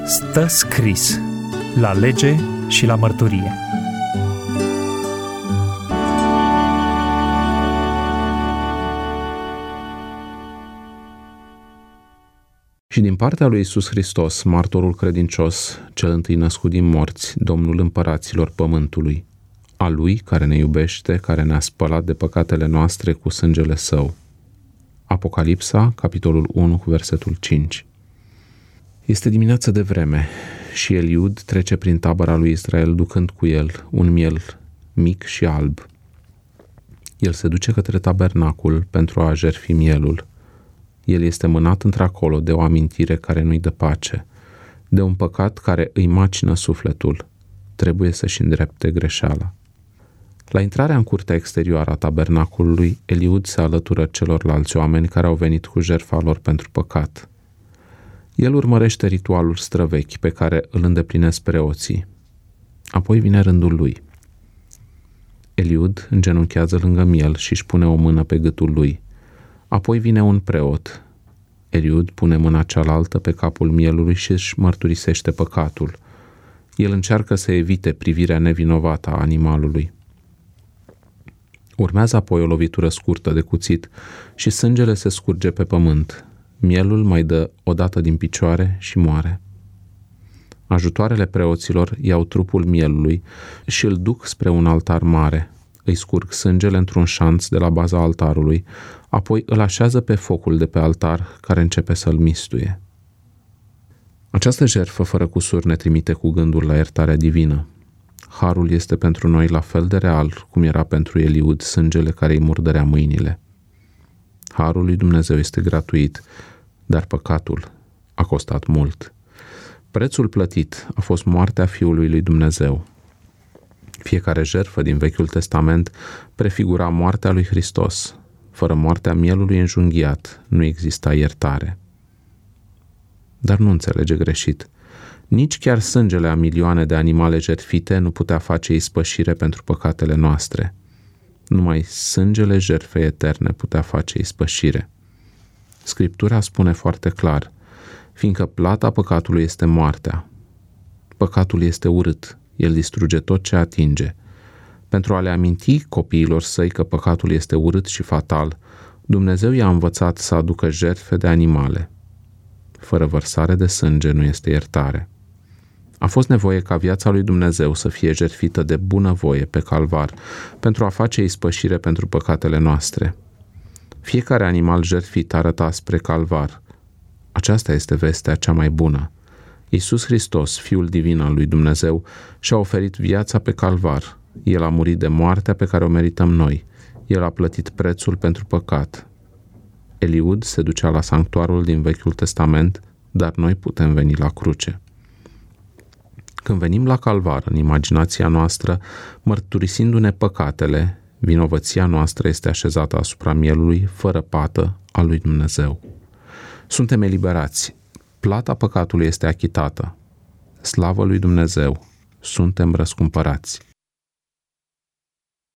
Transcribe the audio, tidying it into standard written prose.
Stă scris la lege și la mărturie. Și din partea lui Iisus Hristos, martorul credincios, cel întâi născut din morți, Domnul împăraților pământului, a Lui care ne iubește, care ne-a spălat de păcatele noastre cu sângele Său. Apocalipsa, capitolul 1, cu versetul 5. Este dimineață de vreme și Eliud trece prin tabăra lui Israel ducând cu el un miel mic și alb. El se duce către tabernacul pentru a jertfi mielul. El este mânat într-acolo de o amintire care nu-i dă pace, de un păcat care îi macină sufletul. Trebuie să-și îndrepte greșeala. La intrarea în curtea exterioară a tabernaculului, Eliud se alătură celorlalți oameni care au venit cu jertfa lor pentru păcat. El urmărește ritualul străvechi pe care îl îndeplinesc preoții. Apoi vine rândul lui. Eliud îngenunchează lângă miel și își pune o mână pe gâtul lui. Apoi vine un preot. Eliud pune mâna cealaltă pe capul mielului și își mărturisește păcatul. El încearcă să evite privirea nevinovată a animalului. Urmează apoi o lovitură scurtă de cuțit și sângele se scurge pe pământ. Mielul mai dă o dată din picioare și moare. Ajutoarele preoților iau trupul mielului și îl duc spre un altar mare. Îi scurg sângele într-un șanț de la baza altarului, apoi îl așează pe focul de pe altar care începe să-l mistuie. Această jertfă fără cusur ne trimite cu gândul la iertarea divină. Harul este pentru noi la fel de real cum era pentru Eliud sângele care îi murdărea mâinile. Harul lui Dumnezeu este gratuit, dar păcatul a costat mult. Prețul plătit a fost moartea Fiului lui Dumnezeu. Fiecare jertfă din Vechiul Testament prefigura moartea lui Hristos. Fără moartea mielului înjunghiat nu exista iertare. Dar nu înțelege greșit. Nici chiar sângele a milioane de animale jertfite nu putea face ispășire pentru păcatele noastre. Numai sângele jertfei eterne putea face ispășire. Scriptura spune foarte clar, fiindcă plata păcatului este moartea. Păcatul este urât, el distruge tot ce atinge. Pentru a le aminti copiilor săi că păcatul este urât și fatal, Dumnezeu i-a învățat să aducă jertfe de animale. Fără vărsare de sânge nu este iertare. A fost nevoie ca viața lui Dumnezeu să fie jertfită de bunăvoie pe calvar pentru a face ispășire pentru păcatele noastre. Fiecare animal jertfit arăta spre calvar. Aceasta este vestea cea mai bună. Iisus Hristos, Fiul Divin al lui Dumnezeu, și-a oferit viața pe calvar. El a murit de moartea pe care o merităm noi. El a plătit prețul pentru păcat. Eliud se ducea la sanctuarul din Vechiul Testament, dar noi putem veni la cruce. Când venim la calvar, în imaginația noastră, mărturisindu-ne păcatele, vinovăția noastră este așezată asupra mielului, fără pată, al lui Dumnezeu. Suntem eliberați. Plata păcatului este achitată. Slavă lui Dumnezeu! Suntem răscumpărați.